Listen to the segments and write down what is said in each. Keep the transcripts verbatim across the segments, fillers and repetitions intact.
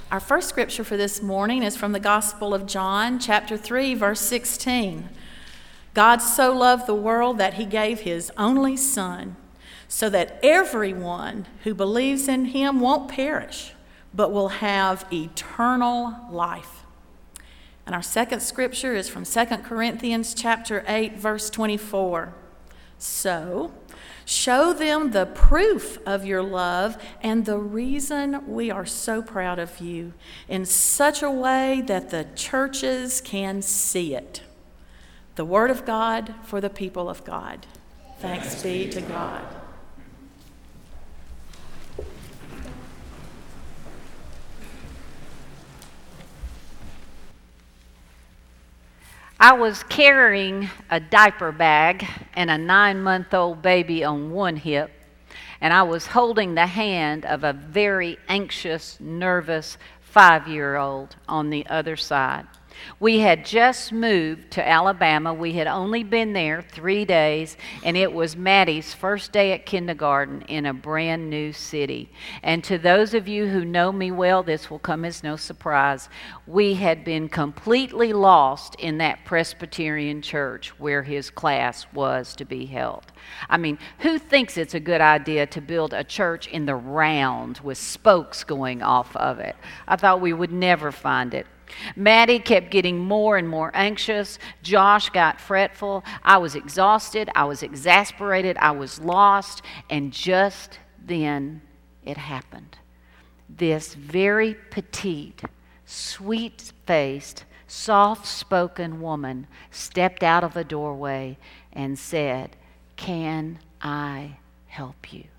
Our first scripture for this morning is from the Gospel of John, chapter three, verse sixteen. God so loved the world that he gave his only Son, so that everyone who believes in him won't perish, but will have eternal life. And our second scripture is from Second Corinthians chapter eight, verse twenty-four. So, show them the proof of your love and the reason we are so proud of you in such a way that the churches can see it. The word of God for the people of God. Thanks be to God. I was carrying a diaper bag and a nine-month-old baby on one hip, and I was holding the hand of a very anxious, nervous five-year-old on the other side. We had just moved to Alabama. We had only been there three days, and it was Maddie's first day at kindergarten in a brand new city. And to those of you who know me well, this will come as no surprise. We had been completely lost in that Presbyterian church where his class was to be held. I mean, who thinks it's a good idea to build a church in the round with spokes going off of it? I thought we would never find it. Maddie kept getting more and more anxious. Josh got fretful. I was exhausted. I was exasperated. I was lost. And just then it happened. This very petite, sweet-faced, soft-spoken woman stepped out of a doorway and said, "Can I help you?"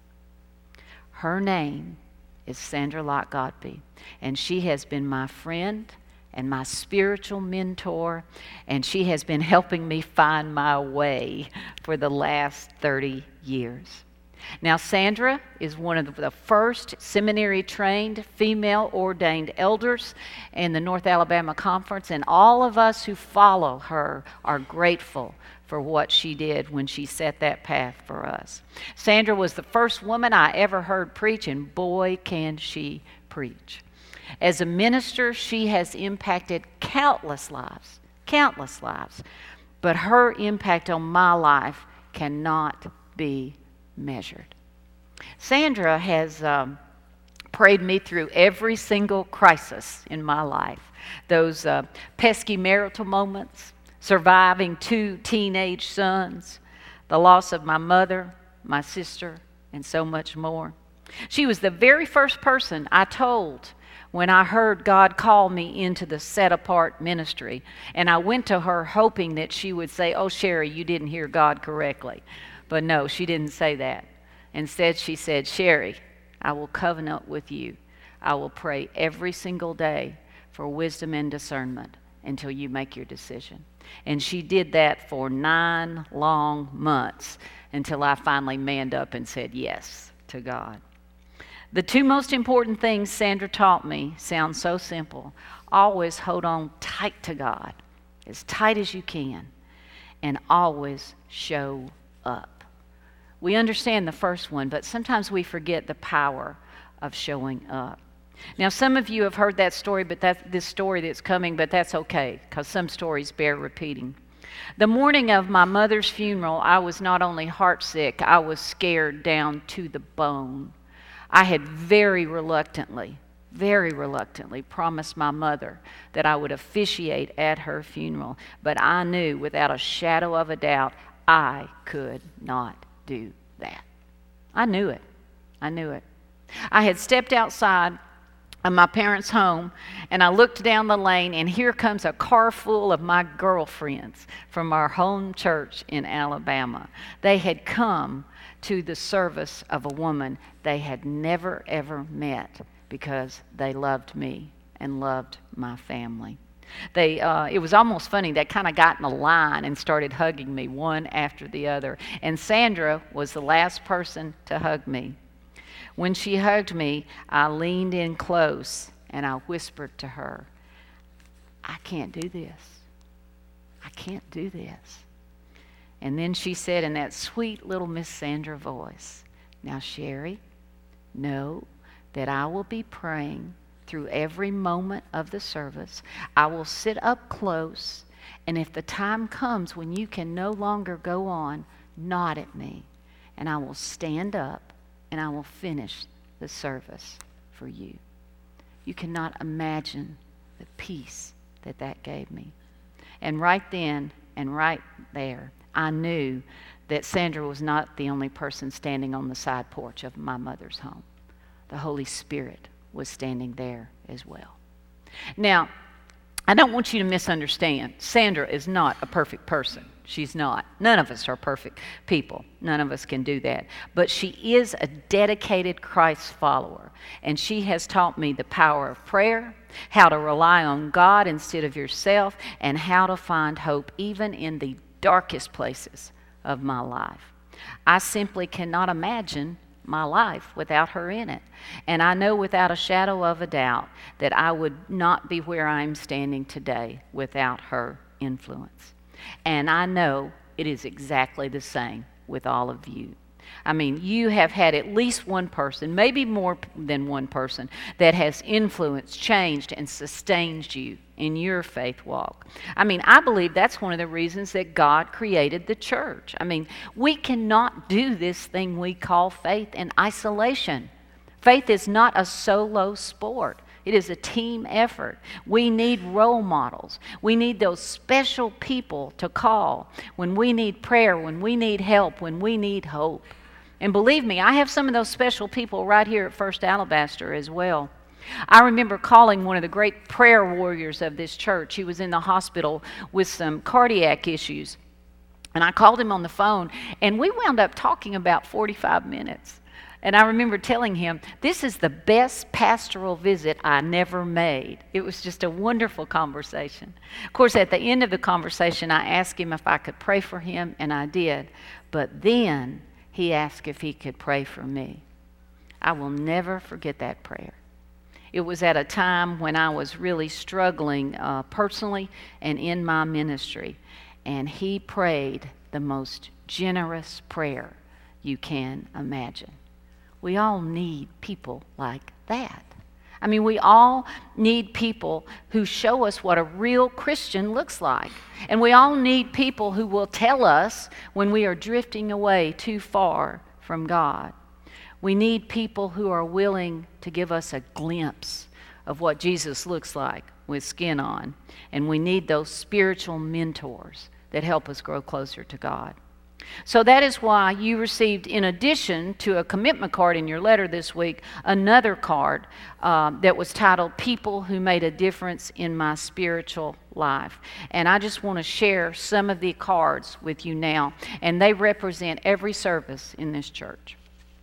Her name is Sandra Lott Godby, and she has been my friend and my spiritual mentor, and she has been helping me find my way for the last thirty years. Now, Sandra is one of the first seminary-trained female ordained elders in the North Alabama Conference, and all of us who follow her are grateful for what she did when she set that path for us. Sandra was the first woman I ever heard preach, and boy, can she preach. As a minister, she has impacted countless lives, countless lives. But her impact on my life cannot be measured. Sandra has um, prayed me through every single crisis in my life. Those uh, pesky marital moments, surviving two teenage sons, the loss of my mother, my sister, and so much more. She was the very first person I told when I heard God call me into the set-apart ministry. And I went to her hoping that she would say, "Oh, Sherry, you didn't hear God correctly." But no, she didn't say that. Instead, she said, "Sherry, I will covenant with you. I will pray every single day for wisdom and discernment until you make your decision." And she did that for nine long months until I finally manned up and said yes to God. The two most important things Sandra taught me sound so simple. Always hold on tight to God, as tight as you can, and always show up. We understand the first one, but sometimes we forget the power of showing up. Now, some of you have heard that story, but that's this story that's coming, but that's okay, because some stories bear repeating. The morning of my mother's funeral, I was not only heartsick, I was scared down to the bone. I had very reluctantly, very reluctantly promised my mother that I would officiate at her funeral, but I knew without a shadow of a doubt I could not do that. I knew it. I knew it. I had stepped outside of my parents' home, and I looked down the lane, and here comes a car full of my girlfriends from our home church in Alabama. They had come to the service of a woman they had never, ever met because they loved me and loved my family. They, uh, it was almost funny. They kind of got in a line and started hugging me one after the other. And Sandra was the last person to hug me. When she hugged me, I leaned in close and I whispered to her, "I can't do this. I can't do this." And then she said in that sweet little Miss Sandra voice, "Now, Sherry, know that I will be praying through every moment of the service. I will sit up close, and if the time comes when you can no longer go on, nod at me, and I will stand up and I will finish the service for you. You cannot imagine the peace that that gave me. And right then and right there, I knew that Sandra was not the only person standing on the side porch of my mother's home. The Holy Spirit was standing there as well. Now, I don't want you to misunderstand. Sandra is not a perfect person. She's not. None of us are perfect people. None of us can do that. But she is a dedicated Christ follower. And she has taught me the power of prayer, how to rely on God instead of yourself, and how to find hope even in the darkest places of my life. I simply cannot imagine my life without her in it. And I know without a shadow of a doubt that I would not be where I'm standing today without her influence. And I know it is exactly the same with all of you. I mean, you have had at least one person, maybe more than one person, that has influenced, changed, and sustained you in your faith walk. I mean, I believe that's one of the reasons that God created the church. I mean, we cannot do this thing we call faith in isolation. Faith is not a solo sport. It is a team effort. We need role models. We need those special people to call when we need prayer, when we need help, when we need hope. And believe me, I have some of those special people right here at First Alabaster as well. I remember calling one of the great prayer warriors of this church. He was in the hospital with some cardiac issues. And I called him on the phone, and we wound up talking about forty-five minutes. And I remember telling him, this is the best pastoral visit I never made. It was just a wonderful conversation. Of course, at the end of the conversation, I asked him if I could pray for him, and I did. But then he asked if he could pray for me. I will never forget that prayer. It was at a time when I was really struggling uh, personally and in my ministry. And he prayed the most generous prayer you can imagine. We all need people like that. I mean, we all need people who show us what a real Christian looks like. And we all need people who will tell us when we are drifting away too far from God. We need people who are willing to give us a glimpse of what Jesus looks like with skin on. And we need those spiritual mentors that help us grow closer to God. So that is why you received, in addition to a commitment card in your letter this week, another card uh, that was titled People Who Made a Difference in My Spiritual Life. And I just want to share some of the cards with you now, and they represent every service in this church.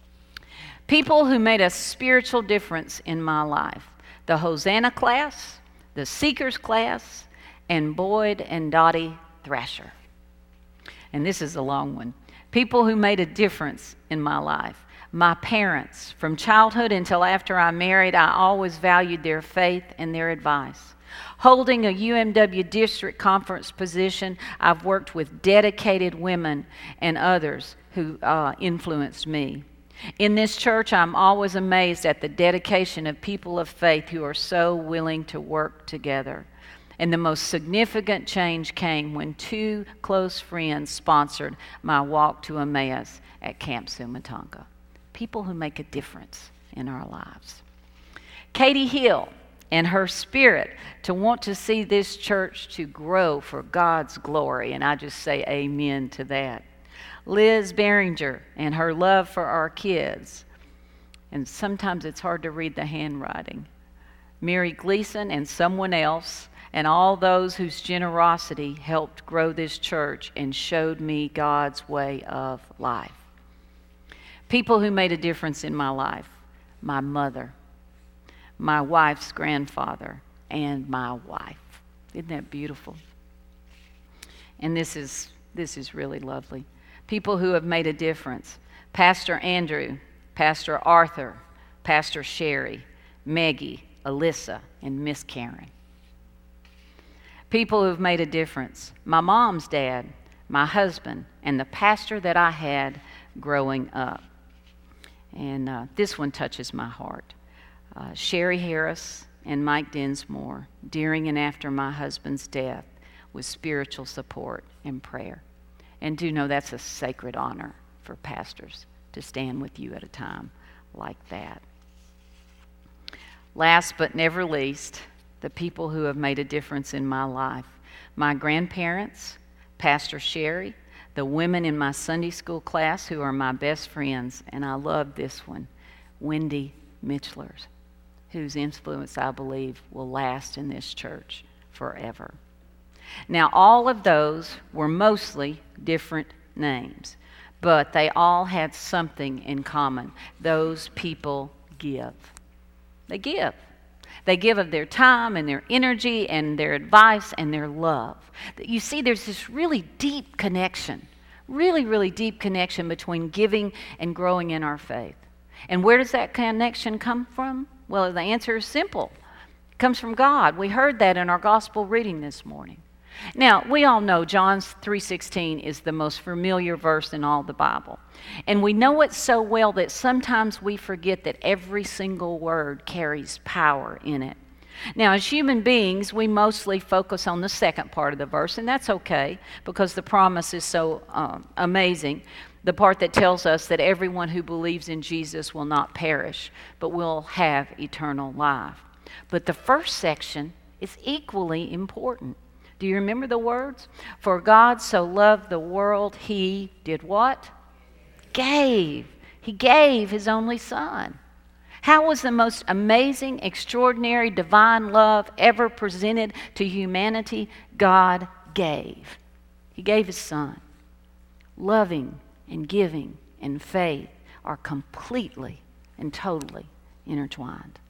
People who made a spiritual difference in my life. The Hosanna class, the Seekers class, and Boyd and Dottie Thrasher. And this is a long one. People who made a difference in my life. My parents, from childhood until after I married, I always valued their faith and their advice. Holding a U M W district conference position, I've worked with dedicated women and others who uh, influenced me. In this church, I'm always amazed at the dedication of people of faith who are so willing to work together. And the most significant change came when two close friends sponsored my walk to Emmaus at Camp Sumatonka. People who make a difference in our lives. Katie Hill and her spirit to want to see this church to grow for God's glory, and I just say amen to that. Liz Behringer and her love for our kids, and sometimes it's hard to read the handwriting. Mary Gleason and someone else, and all those whose generosity helped grow this church and showed me God's way of life. People who made a difference in my life. My mother, my wife's grandfather, and my wife. Isn't that beautiful? And this is this is really lovely. People who have made a difference. Pastor Andrew, Pastor Arthur, Pastor Sherry, Maggie, Alyssa, and Miss Karen. People who have made a difference. My mom's dad, my husband, and the pastor that I had growing up. And uh, this one touches my heart. Uh, Sherry Harris and Mike Dinsmore during and after my husband's death with spiritual support and prayer. And do know that's a sacred honor for pastors to stand with you at a time like that. Last but never least, the people who have made a difference in my life. My grandparents, Pastor Sherry, the women in my Sunday school class who are my best friends, and I love this one, Wendy Mitchlers, whose influence I believe will last in this church forever. Now, all of those were mostly different names, but they all had something in common. Those people give. They give. They give of their time and their energy and their advice and their love. You see, there's this really deep connection, really, really deep connection between giving and growing in our faith. And where does that connection come from? Well, the answer is simple. It comes from God. We heard that in our gospel reading this morning. Now, we all know John three sixteen is the most familiar verse in all the Bible. And we know it so well that sometimes we forget that every single word carries power in it. Now, as human beings, we mostly focus on the second part of the verse, and that's okay because the promise is so um, amazing. The part that tells us that everyone who believes in Jesus will not perish, but will have eternal life. But the first section is equally important. Do you remember the words? For God so loved the world, he did what? Gave. He gave his only son. How was the most amazing, extraordinary, divine love ever presented to humanity? God gave. He gave his son. Loving and giving and faith are completely and totally intertwined.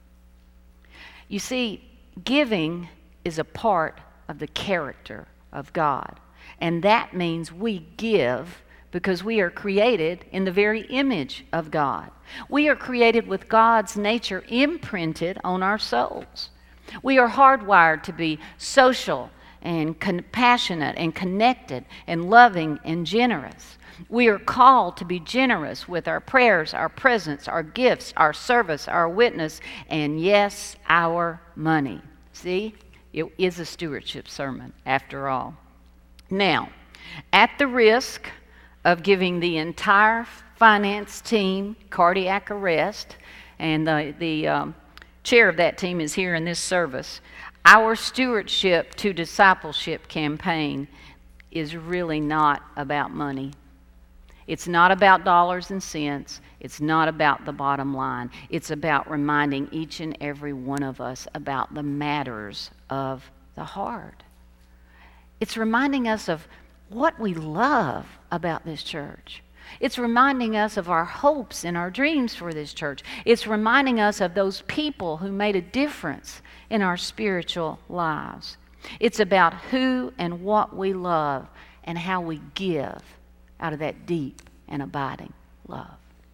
You see, giving is a part of the character of God. And that means we give because we are created in the very image of God. We are created with God's nature imprinted on our souls. We are hardwired to be social and compassionate and connected and loving and generous. We are called to be generous with our prayers, our presence, our gifts, our service, our witness, and yes, our money. See? It is a stewardship sermon, after all. Now, at the risk of giving the entire finance team cardiac arrest, and the, the um, chair of that team is here in this service, our stewardship to discipleship campaign is really not about money. It's not about dollars and cents. It's not about the bottom line. It's about reminding each and every one of us about the matters of the heart. It's reminding us of what we love about this church. It's reminding us of our hopes and our dreams for this church. It's reminding us of those people who made a difference in our spiritual lives. It's about who and what we love and how we give out of that deep and abiding love.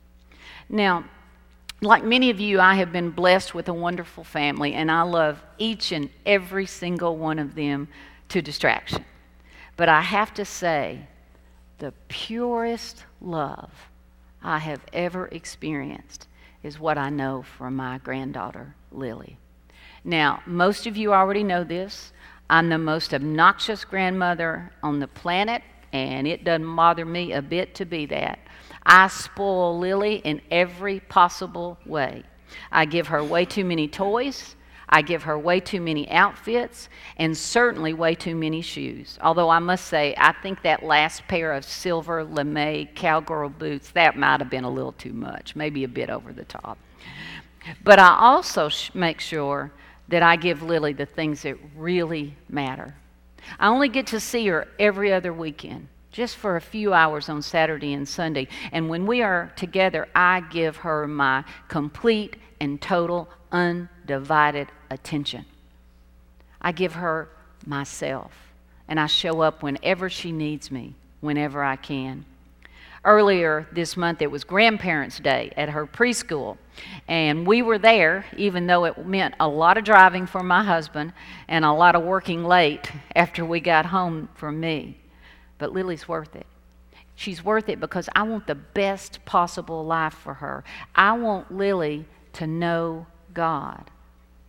Now, like many of you, I have been blessed with a wonderful family, and I love each and every single one of them to distraction. But I have to say, the purest love I have ever experienced is what I know from my granddaughter, Lily. Now, most of you already know this. I'm the most obnoxious grandmother on the planet, and it doesn't bother me a bit to be that. I spoil Lily in every possible way. I give her way too many toys. I give her way too many outfits, and certainly way too many shoes. Although I must say, I think that last pair of silver lame cowgirl boots, that might have been a little too much, maybe a bit over the top. But I also sh- make sure that I give Lily the things that really matter. I only get to see her every other weekend, just for a few hours on Saturday and Sunday. And when we are together, I give her my complete and total undivided attention. I give her myself, and I show up whenever she needs me, whenever I can. Earlier this month, it was Grandparents' Day at her preschool, and we were there, even though it meant a lot of driving for my husband and a lot of working late after we got home from me. But Lily's worth it. She's worth it because I want the best possible life for her. I want Lily to know God,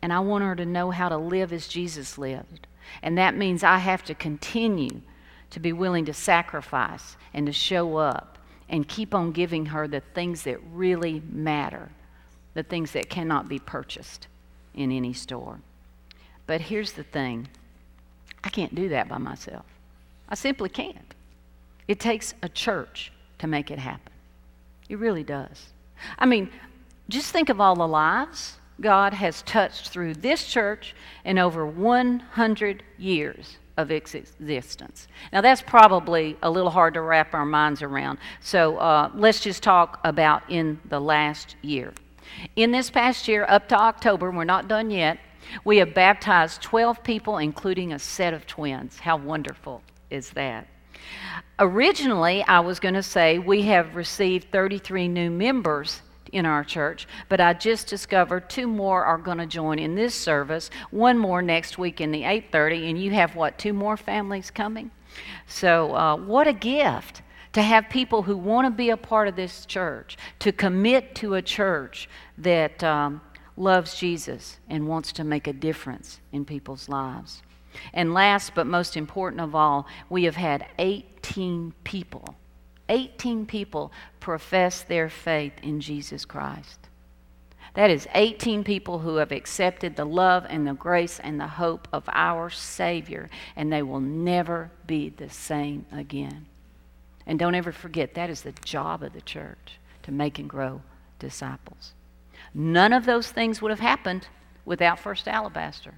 And I want her to know how to live as Jesus lived. And that means I have to continue to be willing to sacrifice and to show up and keep on giving her the things that really matter, the things that cannot be purchased in any store. But here's the thing. I can't do that by myself. I simply can't. It takes a church to make it happen. It really does. I mean, just think of all the lives God has touched through this church in over one hundred years of existence. Now, that's probably a little hard to wrap our minds around. So uh, let's just talk about in the last year. In this past year, up to October, we're not done yet, we have baptized twelve people, including a set of twins. How wonderful is that? Originally, I was going to say we have received thirty-three new members in our church, but I just discovered two more are going to join in this service, one more next week in the eight thirty, and you have, what, two more families coming? So uh, what a gift to have people who want to be a part of this church, to commit to a church that um, loves Jesus and wants to make a difference in people's lives. And last but most important of all, we have had eighteen people, eighteen people profess their faith in Jesus Christ. That is eighteen people who have accepted the love and the grace and the hope of our Savior, and they will never be the same again. And don't ever forget, that is the job of the church, to make and grow disciples. None of those things would have happened without First Alabaster.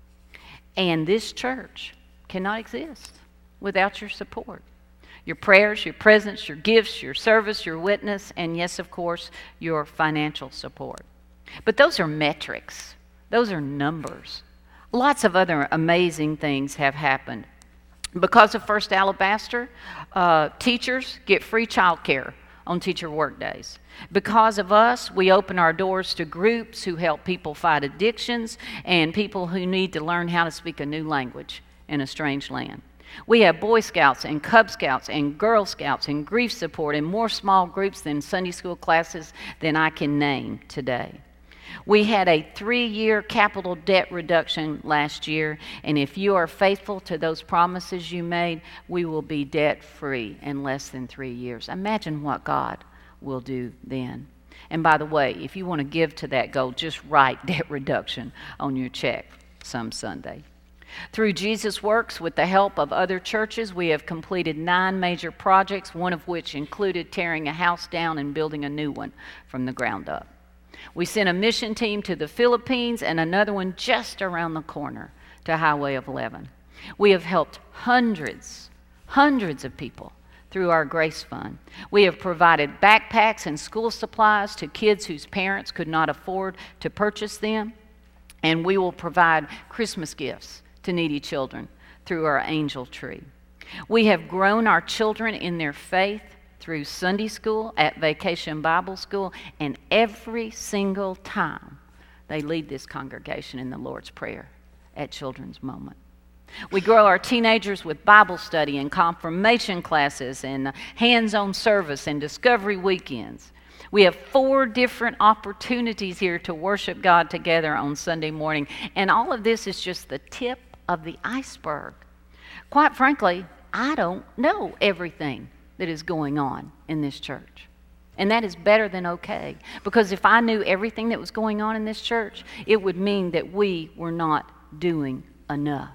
And this church cannot exist without your support. Your prayers, your presence, your gifts, your service, your witness, and yes, of course, your financial support. But those are metrics. Those are numbers. Lots of other amazing things have happened. Because of First Alabaster, uh, teachers get free child care on teacher work days. Because of us, we open our doors to groups who help people fight addictions and people who need to learn how to speak a new language in a strange land. We have Boy Scouts and Cub Scouts and Girl Scouts and grief support and more small groups than Sunday school classes than I can name today. We had a three-year capital debt reduction last year, and if you are faithful to those promises you made, we will be debt-free in less than three years. Imagine what God will do then. And by the way, if you want to give to that goal, just write debt reduction on your check some Sunday. Through Jesus Works, with the help of other churches, we have completed nine major projects, one of which included tearing a house down and building a new one from the ground up. We sent a mission team to the Philippines and another one just around the corner to Highway of eleven. We have helped hundreds, hundreds of people through our Grace Fund. We have provided backpacks and school supplies to kids whose parents could not afford to purchase them. And we will provide Christmas gifts to needy children through our Angel Tree. We have grown our children in their faith through Sunday school, at Vacation Bible School, and every single time they lead this congregation in the Lord's Prayer at Children's Moment. We grow our teenagers with Bible study and confirmation classes and hands-on service and discovery weekends. We have four different opportunities here to worship God together on Sunday morning, and all of this is just the tip of the iceberg. Quite frankly, I don't know everything that is going on in this church. And that is better than okay. Because if I knew everything that was going on in this church, it would mean that we were not doing enough.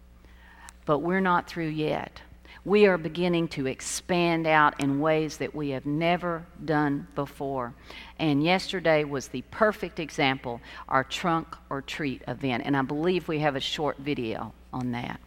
But we're not through yet. We are beginning to expand out in ways that we have never done before. And yesterday was the perfect example, our Trunk or Treat event. And I believe we have a short video on that.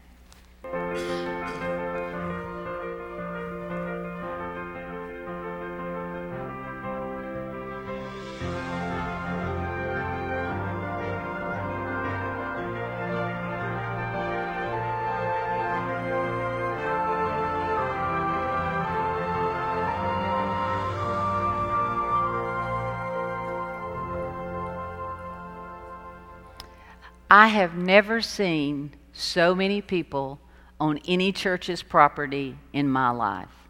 I have never seen so many people on any church's property in my life.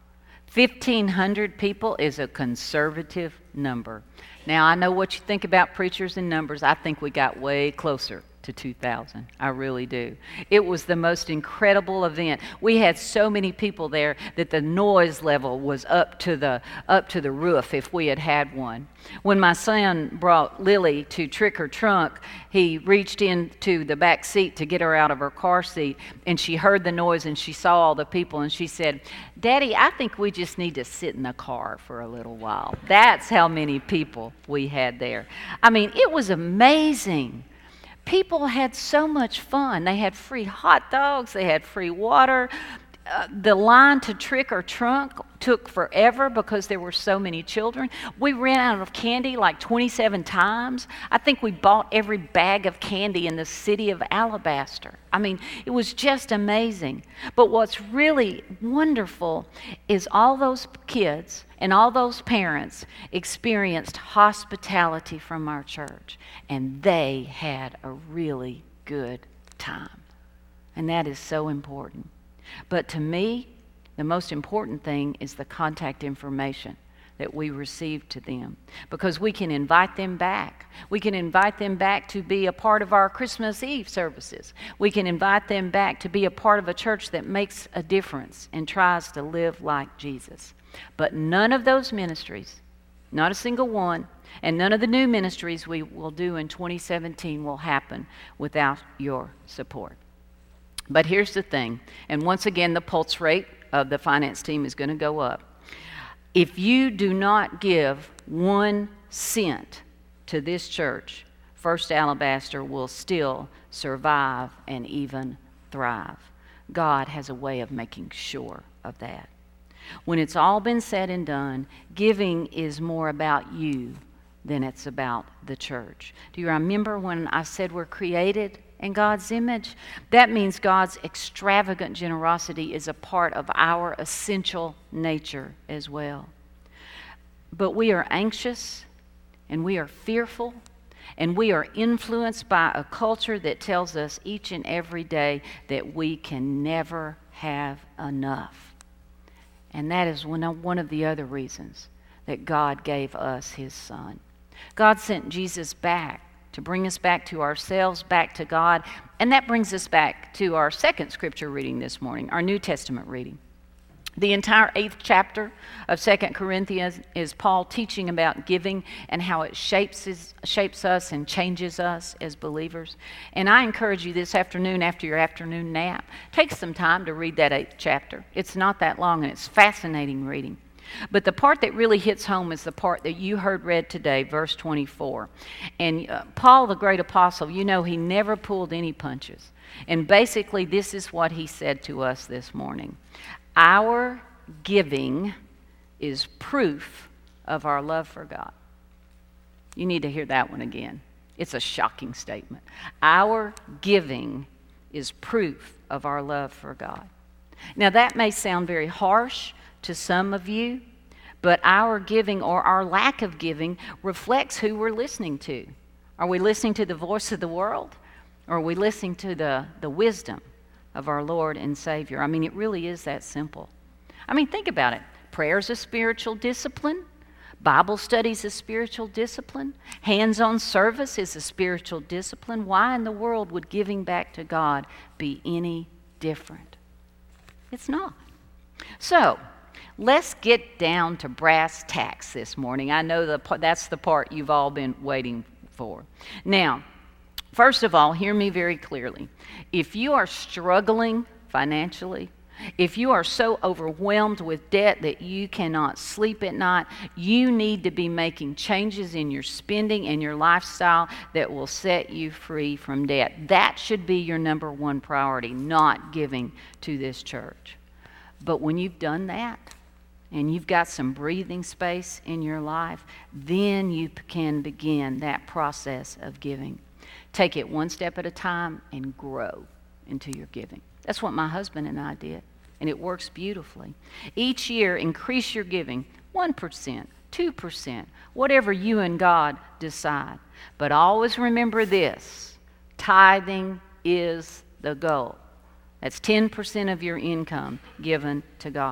fifteen hundred people is a conservative number. Now, I know what you think about preachers and numbers. I think we got way closer to two thousand. I really do. It was the most incredible event. We had so many people there that the noise level was up to the up to the roof if we had had one. When my son brought Lily to Trick or Trunk, he reached into the back seat to get her out of her car seat, and she heard the noise and she saw all the people, and she said, "Daddy, I think we just need to sit in the car for a little while." That's how many people we had there. I mean, it was amazing. People had so much fun. They had free hot dogs. They had free water. Uh, the line to Trick or Trunk took forever because there were so many children. We ran out of candy like twenty-seven times. I think we bought every bag of candy in the city of Alabaster. I mean, it was just amazing. But what's really wonderful is all those kids and all those parents experienced hospitality from our church, and they had a really good time. And that is so important. But to me, the most important thing is the contact information that we receive to them, because we can invite them back. We can invite them back to be a part of our Christmas Eve services. We can invite them back to be a part of a church that makes a difference and tries to live like Jesus. But none of those ministries, not a single one, and none of the new ministries we will do in twenty seventeen will happen without your support. But here's the thing, and once again, the pulse rate of the finance team is going to go up. If you do not give one cent to this church, First Alabaster will still survive and even thrive. God has a way of making sure of that. When it's all been said and done, giving is more about you than it's about the church. Do you remember when I said we're created in God's image? That means God's extravagant generosity is a part of our essential nature as well. But we are anxious, and we are fearful, and we are influenced by a culture that tells us each and every day that we can never have enough. And that is one of, one of the other reasons that God gave us His Son. God sent Jesus back to bring us back to ourselves, back to God. And that brings us back to our second scripture reading this morning, our New Testament reading. The entire eighth chapter of Second Corinthians is Paul teaching about giving and how it shapes, his, shapes us and changes us as believers. And I encourage you this afternoon, after your afternoon nap, take some time to read that eighth chapter. It's not that long, and it's fascinating reading. But the part that really hits home is the part that you heard read today, verse twenty-four. And uh, Paul, the great apostle, you know, he never pulled any punches. And basically, this is what he said to us this morning. Our giving is proof of our love for God. You need to hear that one again. It's a shocking statement. Our giving is proof of our love for God. Now, that may sound very harsh to some of you, but our giving or our lack of giving reflects who we're listening to. Are we listening to the voice of the world, or are we listening to the, the wisdom of our Lord and Savior? I mean, it really is that simple. I mean, think about it. Prayer is a spiritual discipline. Bible study is a spiritual discipline. Hands-on service is a spiritual discipline. Why in the world would giving back to God be any different? It's not. So, let's get down to brass tacks this morning. I know the, that's the part you've all been waiting for. Now, first of all, hear me very clearly. If you are struggling financially, if you are so overwhelmed with debt that you cannot sleep at night, you need to be making changes in your spending and your lifestyle that will set you free from debt. That should be your number one priority, not giving to this church. But when you've done that, and you've got some breathing space in your life, then you can begin that process of giving. Take it one step at a time and grow into your giving. That's what my husband and I did, and it works beautifully. Each year, increase your giving, one percent, two percent, whatever you and God decide. But always remember this, tithing is the goal. That's ten percent of your income given to God.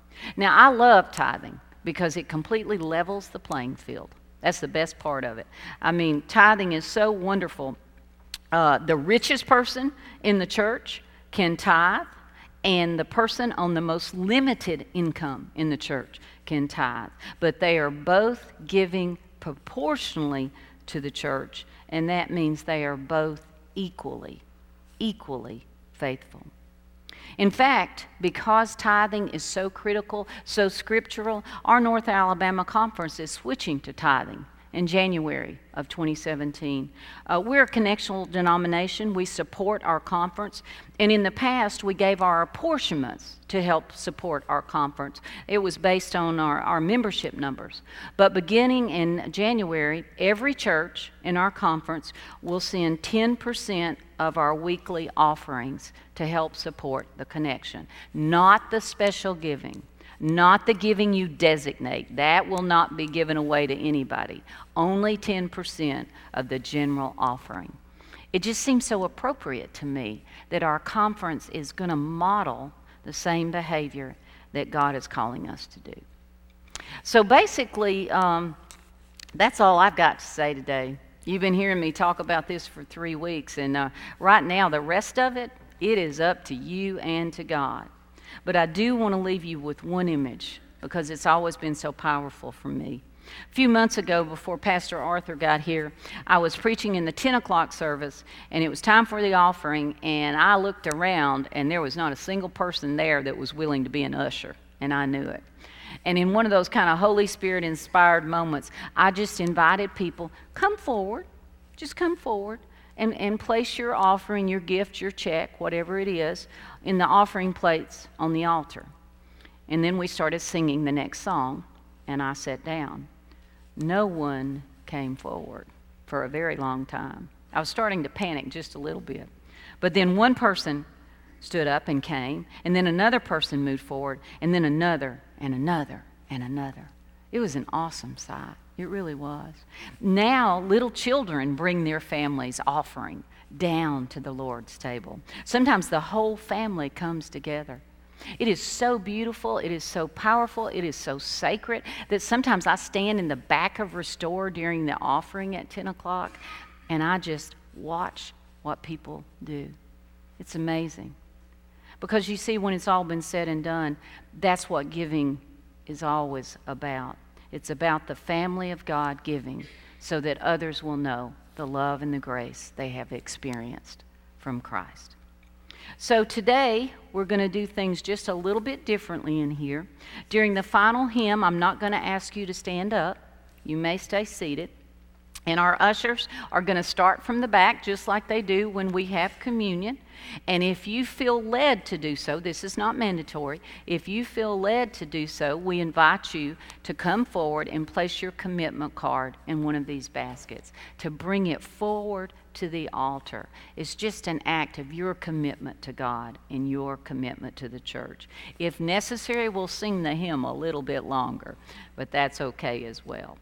Now, I love tithing because it completely levels the playing field. That's the best part of it. I mean, tithing is so wonderful. Uh, the richest person in the church can tithe, and the person on the most limited income in the church can tithe. But they are both giving proportionally to the church, and that means they are both equally, equally faithful. In fact, because tithing is so critical, so scriptural, our North Alabama Conference is switching to tithing in January of twenty seventeen. Uh, we're a connectional denomination. We support our conference. And in the past, we gave our apportionments to help support our conference. It was based on our, our membership numbers. But beginning in January, every church in our conference will send ten percent of our weekly offerings to help support the connection. Not the special giving. Not the giving you designate. That will not be given away to anybody. Only ten percent of the general offering. It just seems so appropriate to me that our conference is going to model the same behavior that God is calling us to do. So basically, um, that's all I've got to say today. You've been hearing me talk about this for three weeks, and uh, right now, the rest of it, it is up to you and to God. But I do want to leave you with one image because it's always been so powerful for me. A few months ago, before Pastor Arthur got here, I was preaching in the ten o'clock service, and it was time for the offering, and I looked around, and there was not a single person there that was willing to be an usher, and I knew it. And in one of those kind of Holy Spirit-inspired moments, I just invited people, come forward, just come forward. And, and place your offering, your gift, your check, whatever it is, in the offering plates on the altar. And then we started singing the next song, and I sat down. No one came forward for a very long time. I was starting to panic just a little bit. But then one person stood up and came, and then another person moved forward, and then another, and another, and another. It was an awesome sight. It really was. Now, little children bring their family's offering down to the Lord's table. Sometimes the whole family comes together. It is so beautiful, it is so powerful, it is so sacred that sometimes I stand in the back of Restore during the offering at ten o'clock, and I just watch what people do. It's amazing. Because you see, when it's all been said and done, that's what giving is always about. It's about the family of God giving so that others will know the love and the grace they have experienced from Christ. So today, we're going to do things just a little bit differently in here. During the final hymn, I'm not going to ask you to stand up. You may stay seated. And our ushers are going to start from the back just like they do when we have communion. And if you feel led to do so, this is not mandatory. If you feel led to do so, we invite you to come forward and place your commitment card in one of these baskets, to bring it forward to the altar. It's just an act of your commitment to God and your commitment to the church. If necessary, we'll sing the hymn a little bit longer, but that's okay as well.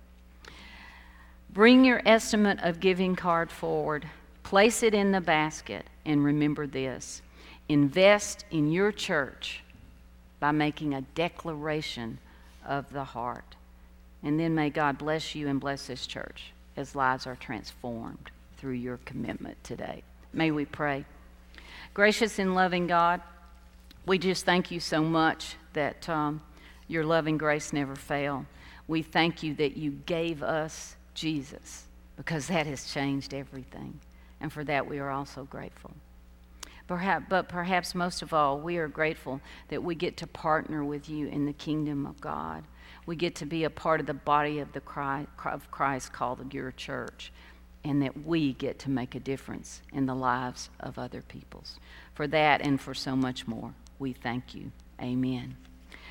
Bring your estimate of giving card forward, place it in the basket, and remember this: invest in your church by making a declaration of the heart. And then may God bless you and bless this church as lives are transformed through your commitment today. May we pray. Gracious and loving God, we just thank you so much that um, your loving grace never failed. We thank you that you gave us Jesus, because that has changed everything. And for that we are also grateful. Perhaps, but perhaps most of all, we are grateful that we get to partner with you in the kingdom of God. We get to be a part of the body of the Christ, of Christ called your church, and that we get to make a difference in the lives of other peoples. For that and for so much more, we thank you. Amen.